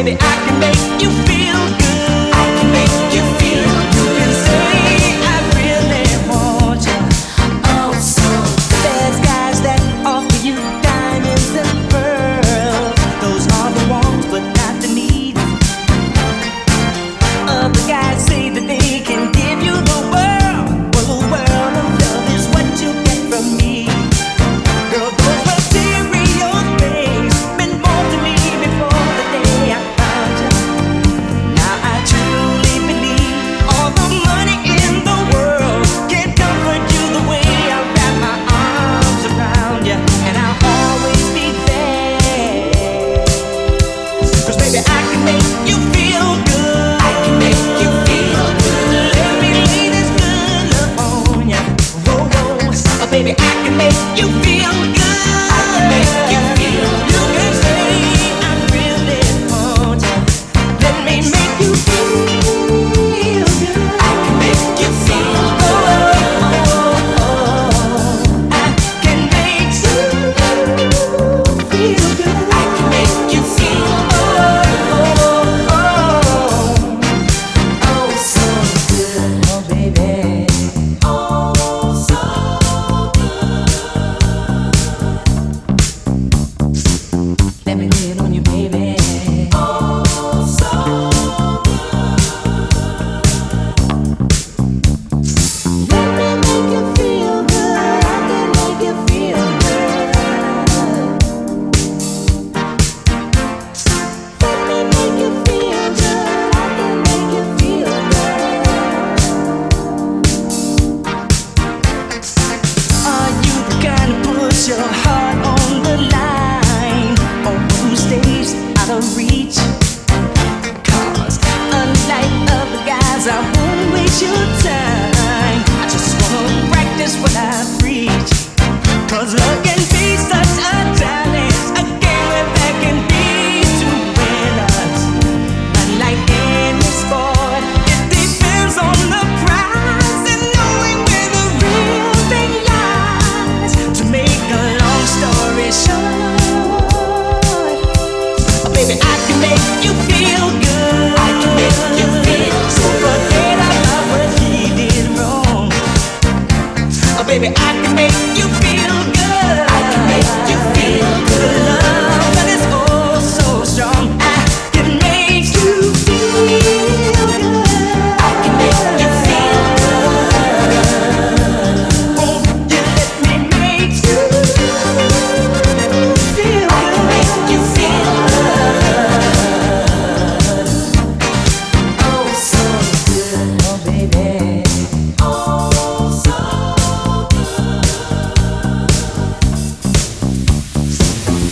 baby, I can make you feel good. I can make you feel good. And say I really want you. Oh, so there's guys that offer you diamonds and pearls. Those are the wants, but not the needs. Other guys say that they can give you the world. Well, the world of love is what you get from me. Girl, those material things meant more to me before the day I found you. Now I truly believe all the money in the world can't comfort you the way I wrap my arms around you. And I'll always be there. 'Cause baby, I can make you feel good. I can make you feel good. Let me lay this good love on ya. Whoa, whoa. Oh, baby, I can make you feel good. I can make you feel good. You can say I really want ya. Let me make you feel good. I can make you feel good. I can make you feel good. I can make you feel oh so good. Oh baby. Oh so good. Let me lay it on you, baby. Oh so good. Let me make you feel good. I can make you feel good. Let me make you feel good. I can make you feel good. Are you the kind to put your heart on the line, or who stays out of reach?